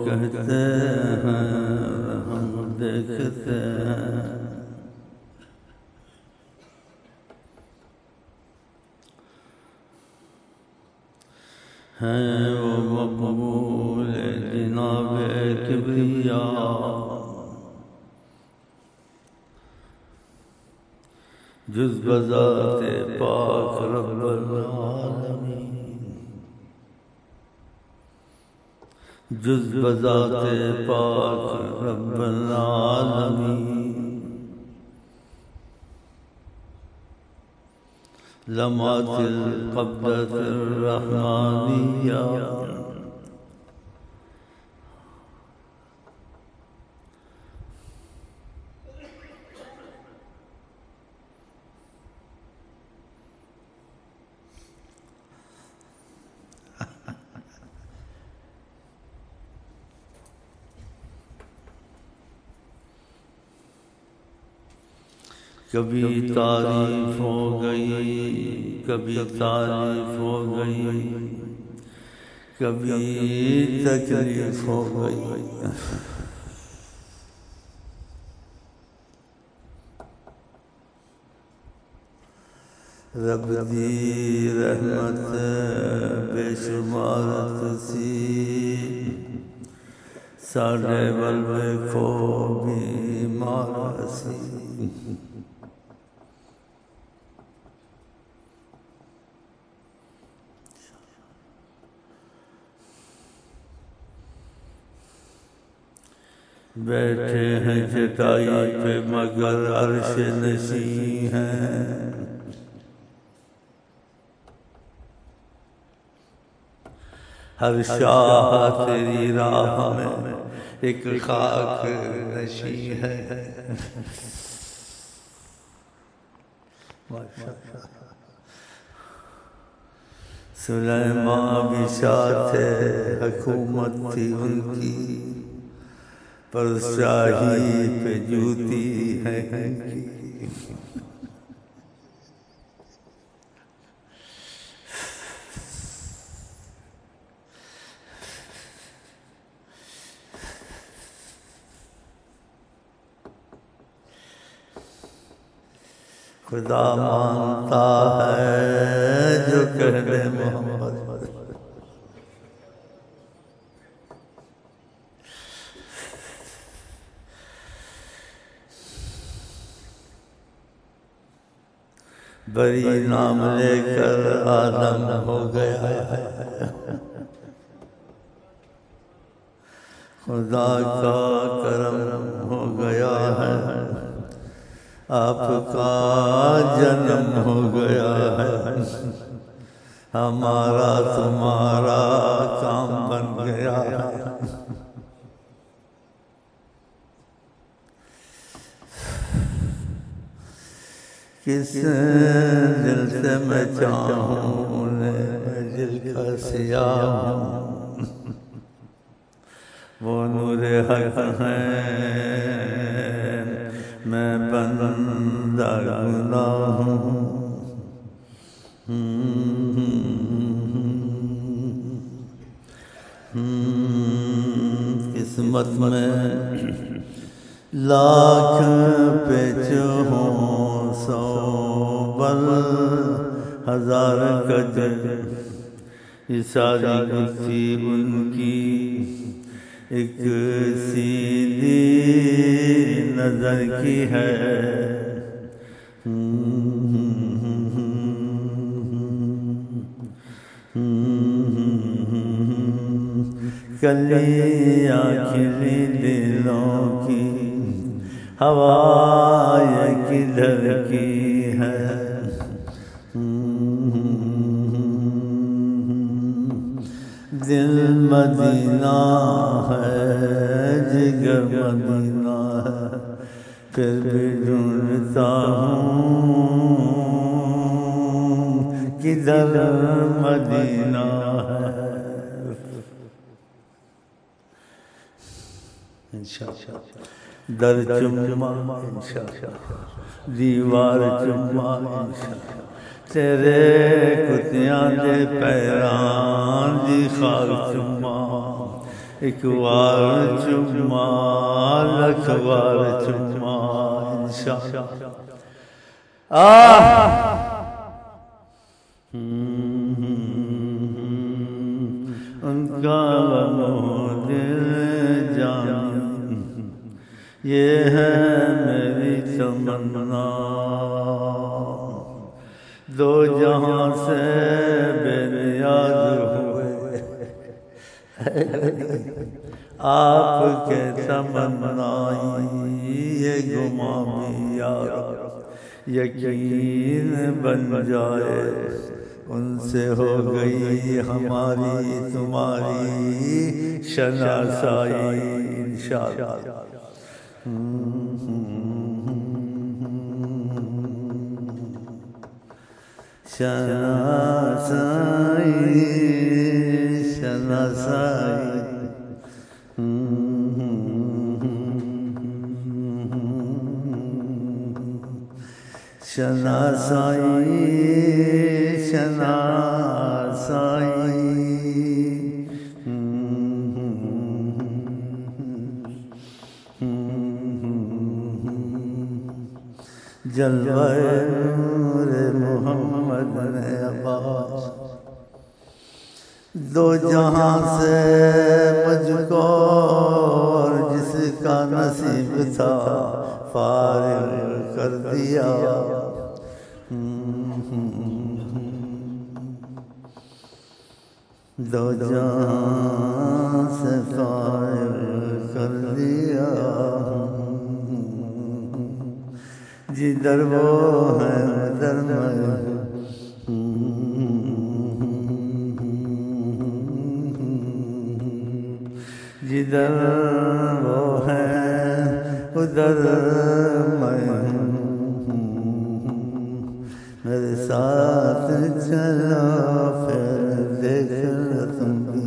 کہتے ہیں ہم دیکھتے ہیں، ہیں وہ مقبول جناب کبریا، جز بذات پاک رب العالمین، جز بذات پاک رب العالمین، لمعت القبضۃ الرحمانیہ، کبھی تعریف ہو گئی، کبھی تعریف ہو گئی، کبھی تکلیف ہو گئی، رب دی رحمت بے شمار تسی، ساڈے بلوے کو بیمار سی، بیٹھے ہیں چٹائی پہ مگر عرش نشیں ہیں، ہر شاہ تیری راہ میں ایک خاک نشیں ہے، سلیمان بھی شاہ تھے، حکومت تھی ان کی، پر شاہی پہ جوتی ہے ان کی، خدا مانتا ہے جو کہہ دے محمد، بری نام لے کر آدم ہو گیا ہے، خدا کا کرم ہو گیا ہے، آپ کا جنم ہو گیا ہے، ہمارا تمہارا کام بن گیا ہے، کس دل سے میں چاہوں میں دل کا سیاہ ہوں، وہ نور حق ہیں میں بندہ گناہ ہوں، قسمت میں لاکھ پیچ ہوں، سو بل ہزار کج، یہ ساری گتھی ان کی ایک سیدھی نظر کی ہے، کلیاں کھلی دلوں کی ہوا یہ کدھر کی ہے، دل مدینہ ہے جگر مدینہ ہے، پھر بھی ڈھونڈتا ہوں کدھر مدینہ ہے، در چما دیوار چما، تیرے کتیاں دے پیران دی خاک چما، ایک بار چما لکھ بار چما انشاءاللہ ان کا دل جان یہ ہے میری تمنا دو جہاں سے بے نیاز ہوئے آپ کے تمنائی یہ گما بھی یار یقین بن جائے ان سے ہو گئی ہماری تمہاری شناسائی انشاءاللہ شناسائی شناسائی شناسائی شناسائی جلوہ نور محمد نے عباس دو جہاں سے مجھ کو اور جس کا نصیب تھا فارغ کر دیا دو جہاں سے فارغ کر دیا جدھر وہ ہے ادھر میں جدھر وہ ہے ادھر میں میرے ساتھ چلو پھر دیکھنا تم بھی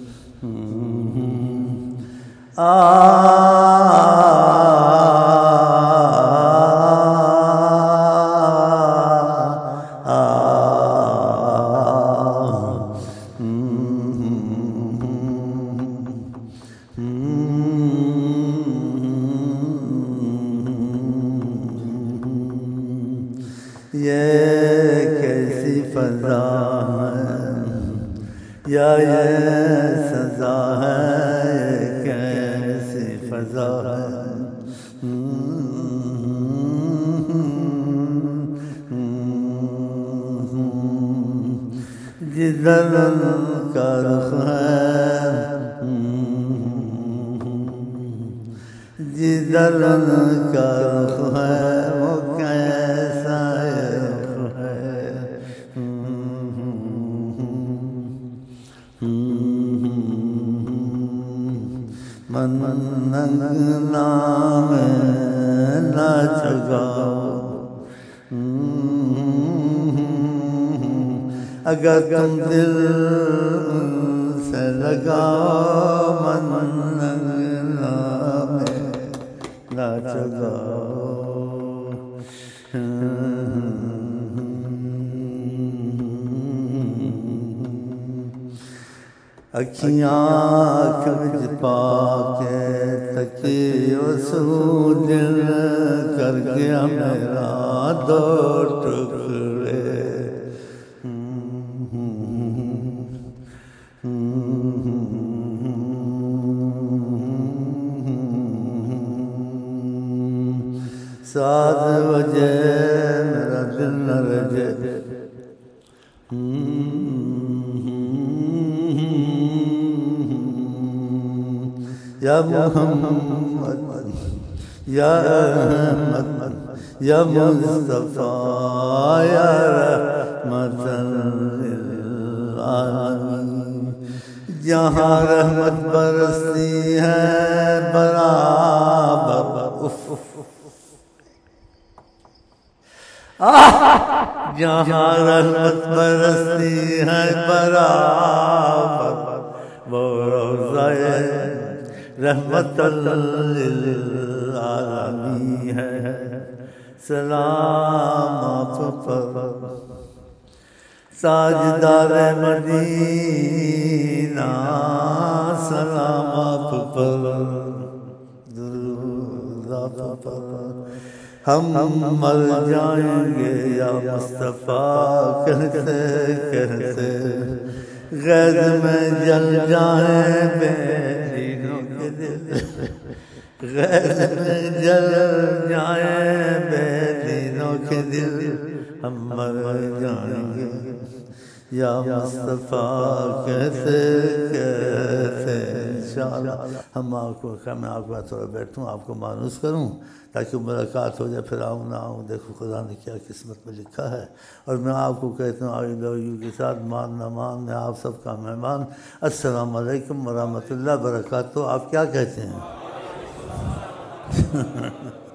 یہ کیسی فضا ہے یا یہ سزا ہے یہ کیسی فضا ہے جدھر کا رخ ہے جدھر کا رخ ہے وہ کیسا رخ ہے من نام ناچ گاؤ اگر تم دل سے لگاؤ من نام ناچ گاؤ اکھیاں کھج پا کے تکیو سو دل کر گیا میرا دو ٹکڑے سات بجے میرا دل نہ رجے یا محمد یا احمد یا مصطفیٰ یا رحمت للعالمین جہاں رحمت برستی ہے برابر جہاں رحمت برستی ہے برابر وہ روضہ رحمت للعالمین ہے سلام آپ پر تاجدار مدینہ سلام آپ پر، درود آپ پر، ہم مر جائیں گے یا مصطفیٰ کہتے کہتے، غیظ میں جل جائیں بے دینوں کے دل، غیظ میں جل جائیں بے دینوں کے دل، ہم مر جائیں گے یا مصطفیٰ کہتے کہتے انشاءاللہ۔ میں آپ کو تھوڑا بیٹھوں، آپ کو مانوس کروں تاکہ ملاقات ہو جائے، پھر آؤں نہ آؤں، دیکھو خدا نے کیا قسمت میں لکھا ہے۔ اور میں آپ کو کہتا ہوں آئی لو یو کے ساتھ، مان نہ مان میں آپ سب کا مہمان، السلام علیکم ورحمۃ اللہ وبرکاتہ۔ آپ کیا کہتے ہیں؟